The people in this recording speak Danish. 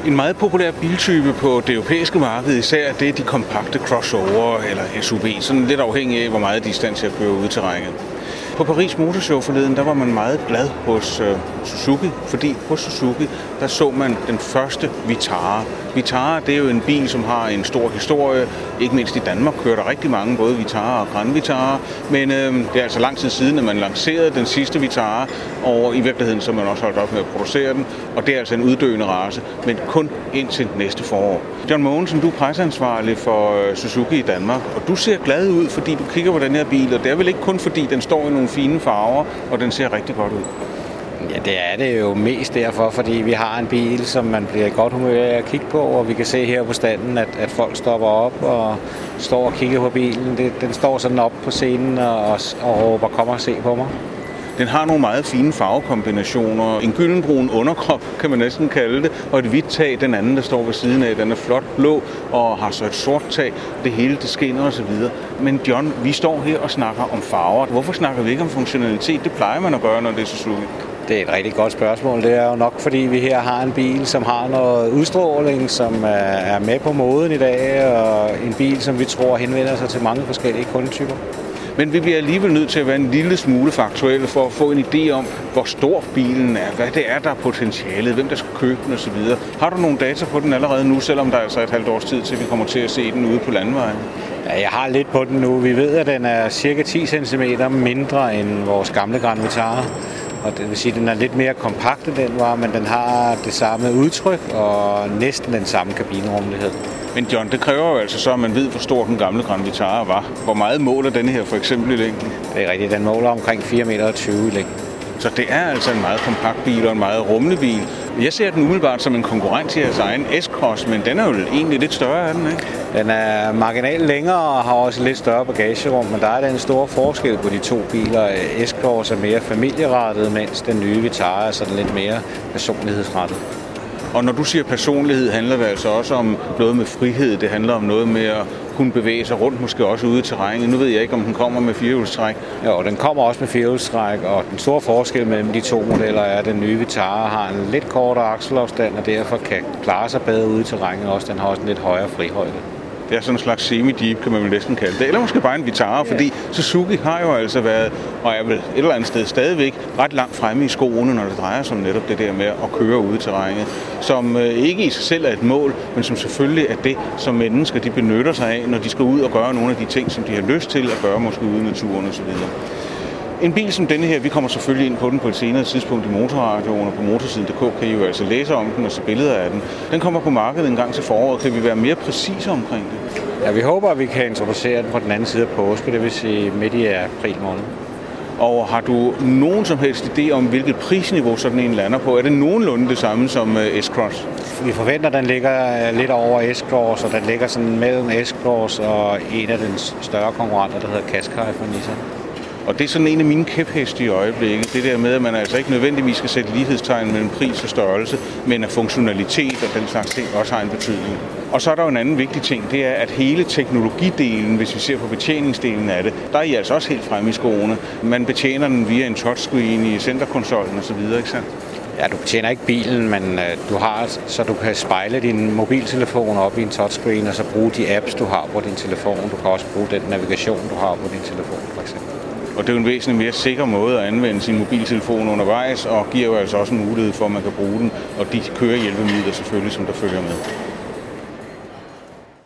En meget populær biltype på det europæiske marked især, det er de kompakte crossover eller SUV, sådan lidt afhængig af, hvor meget de er i stand til at køre ud i terrænet. På Paris Motorshow forleden, der var man meget glad hos Suzuki, fordi hos Suzuki, der så man den første Vitara. Vitara, det er jo en bil, som har en stor historie. Ikke mindst i Danmark kører der rigtig mange, både Vitara og Grand Vitara. Men det er altså lang tid siden, at man lancerede den sidste Vitara, og i virkeligheden så man også holdt op med at producere den. Og det er altså en uddøende race, men kun indtil næste forår. John Mogensen, du er presseansvarlig for Suzuki i Danmark, og du ser glad ud, fordi du kigger på den her bil, og det er vel ikke kun fordi den står i nogle fine farver, og den ser rigtig godt ud. Ja, det er det jo mest derfor, fordi vi har en bil, som man bliver i godt humør af at kigge på, og vi kan se her på standen, at folk stopper op og står og kigger på bilen. Den står sådan op på scenen og råber, kom og se på mig. Den har nogle meget fine farvekombinationer. En gyldenbrun underkrop, kan man næsten kalde det, og et hvidt tag, den anden, der står ved siden af. Den er flot blå og har så et sort tag. Det hele, det skinner osv. Men John, vi står her og snakker om farver. Hvorfor snakker vi ikke om funktionalitet? Det plejer man at gøre, når det er Suzuki. Det er et rigtig godt spørgsmål. Det er jo nok, fordi vi her har en bil, som har noget udstråling, som er med på moden i dag, og en bil, som vi tror henvender sig til mange forskellige kundetyper. Men vi bliver alligevel nødt til at være en lille smule faktuelle for at få en idé om, hvor stor bilen er, hvad det er, der er potentialet, hvem der skal købe den osv. Har du nogle data på den allerede nu, selvom der er altså et halvt års tid til, vi kommer til at se den ude på landevejen? Ja, jeg har lidt på den nu. Vi ved, at den er cirka 10 cm mindre end vores gamle Grand Vitara. Og det vil sige, at den er lidt mere kompakt end den var, men den har det samme udtryk og næsten den samme kabinrummelighed. Men John, det kræver jo altså så, at man ved, hvor stor den gamle Grand Vitara var. Hvor meget måler denne her for eksempel i længden? Det er rigtigt, den måler omkring 4,20 meter i længden. Så det er altså en meget kompakt bil og en meget rummelig bil. Jeg ser den umiddelbart som en konkurrent til jeres egen S-Cross, men den er jo egentlig lidt større, er den, ikke? Den er marginalt længere og har også lidt større bagagerum, men der er den store forskel på de to biler. S-Cross er mere familierettet, mens den nye Vitara er sådan lidt mere personlighedsrettet. Og når du siger personlighed, handler det altså også om noget med frihed. Det handler om noget med at kunne bevæge sig rundt, måske også ude i terrænet. Nu ved jeg ikke, om den kommer med firehjulstræk. Jo, den kommer også med firehjulstræk, og den store forskel mellem de to modeller er, at den nye Vitara har en lidt kortere akselafstand, og derfor kan klare sig bedre ude i terrænet også. Den har også en lidt højere frihøjde. Det er sådan en slags semi-jeep, kan man vel næsten kalde det. Eller måske bare en Vitara, fordi Suzuki har jo altså været, og er vel et eller andet sted stadigvæk, ret langt fremme i skoene, når det drejer sig om netop det der med at køre ude i terrænet. Som ikke i sig selv er et mål, men som selvfølgelig er det, som mennesker de benytter sig af, når de skal ud og gøre nogle af de ting, som de har lyst til at gøre, måske ude i naturen osv. En bil som denne her, vi kommer selvfølgelig ind på den på et senere tidspunkt i Motorradioen, og på motorsiden.dk kan I jo altså læse om den og se billeder af den. Den kommer på markedet en gang til foråret. Kan vi være mere præcise omkring det? Ja, vi håber, at vi kan introducere den på den anden side af påske, det vil sige midt i april måned. Og har du nogen som helst idé om, hvilket prisniveau sådan en lander på? Er det nogenlunde det samme som S-Cross? Vi forventer, at den ligger lidt over S-Cross, og den ligger sådan mellem S-Cross og en af den større konkurrenter, der hedder Qashqai fra Nissan. Og det er sådan en af mine kæpheste i øjeblikket. Det der med, at man altså ikke nødvendigvis skal sætte lighedstegn mellem pris og størrelse, men at funktionalitet og den slags ting også har en betydning. Og så er der jo en anden vigtig ting, det er, at hele teknologidelen, hvis vi ser på betjeningsdelen af det, der er I altså også helt fremme i skoene. Man betjener den via en touchscreen i centerkonsollen osv., ikke sandt? Ja, du betjener ikke bilen, men du har, så du kan spejle din mobiltelefon op i en touchscreen, og så bruge de apps, du har på din telefon. Du kan også bruge den navigation, du har på din telefon, for eksempel. Og det er jo en væsentlig mere sikker måde at anvende sin mobiltelefon undervejs, og giver jo altså også en mulighed for, at man kan bruge den, og de kørehjælpemidler selvfølgelig, som der følger med.